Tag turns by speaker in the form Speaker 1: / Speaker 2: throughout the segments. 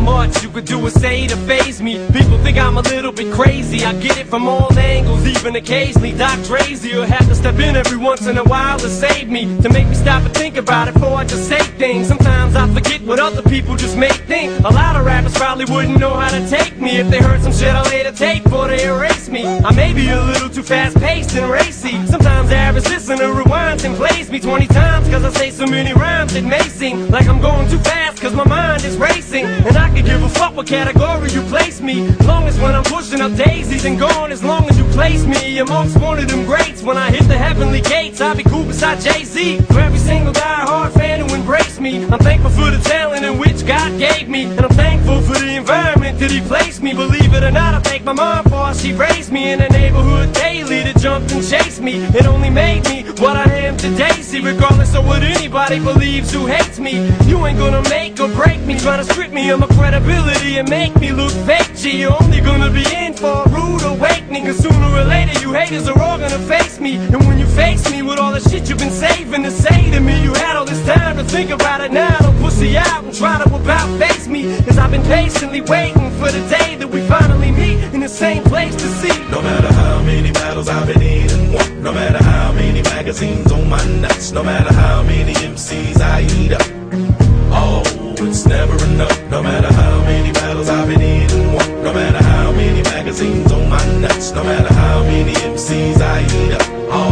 Speaker 1: much you could do or say to faze me. People think I'm a little bit crazy. I get it from all angles, even occasionally. Doc Drazy will have to step in every once in a while to save me, to make me stop and think about it before I just say things. Sometimes I forget what other people just may think. A lot of rappers probably wouldn't know how to take me if they heard some shit I later tape before they erase me. I may be a little too fast-paced and racy. Sometimes the average listener rewinds and plays me 20 times, cause I say so many rhymes it may seem like I'm going too fast, cause my mind is racing. And I can give a fuck what category you place me, as long as when I'm pushing up daisies and gone, as long as you place me amongst one of them greats. When I hit the heavenly gates, I'll be cool beside Jay-Z. For every single die-hard fan who embraced me, I'm thankful for the talent in which God gave me, and I'm thankful for the environment that He placed me. Believe it or not, I thank my mom for how she raised me in the neighborhood daily that jumped and chased me. It only made me what I am today. See, regardless of what anybody believes who hates me, you ain't gonna make or break me, trying to strip me of my credibility and make me look fake. G, you're only gonna be in for a rude awakening, cause sooner or later you haters are all gonna face me. And when you face me with all the shit you've been saving to say to me, you had all this time to think about it. Now don't pussy out and try to about face me, cause I've been patiently waiting for the day that we finally meet in the same place to see.
Speaker 2: No matter how many battles I've been in and won, no matter how many magazines on my nuts, no matter how many MCs I eat up, oh, it's never enough. No matter how many battles I've been in and won, no matter how many magazines on my nuts, no matter how many MCs I eat up,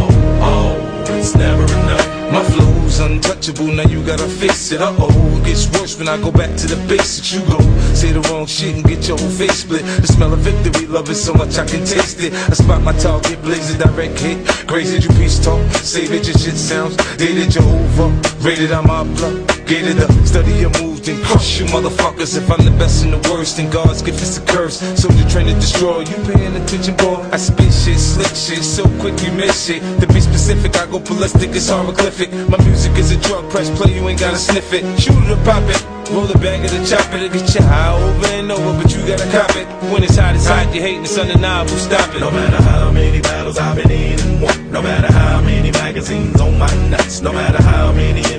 Speaker 2: oh, it's never enough.
Speaker 3: My flow's untouchable, now you gotta fix it. Uh-oh, it gets worse when I go back to the basics. You go say the wrong shit and get your whole face split. The smell of victory, love it so much I can taste it. I spot my target, blaze a direct hit. Grazed you peace talk, say that your shit sounds dated Jehovah, rated on my blood. Gated up, study your moves, then crush you motherfuckers. If I'm the best and the worst, then God's gift is a curse. So you're trying to destroy, you paying attention, boy. I spit shit, slick shit, so quick you miss shit. To be specific, I go ballistic, it's hieroglyphic. My music is a drug, press play, you ain't gotta sniff it. Shoot it or pop it, roll it back and chop it. To get you high over and over, but you gotta cop it. When it's hot, you hating, it's undeniable, stop it.
Speaker 2: No matter how many battles I've been in and won, no matter how many magazines on my nuts, no matter how many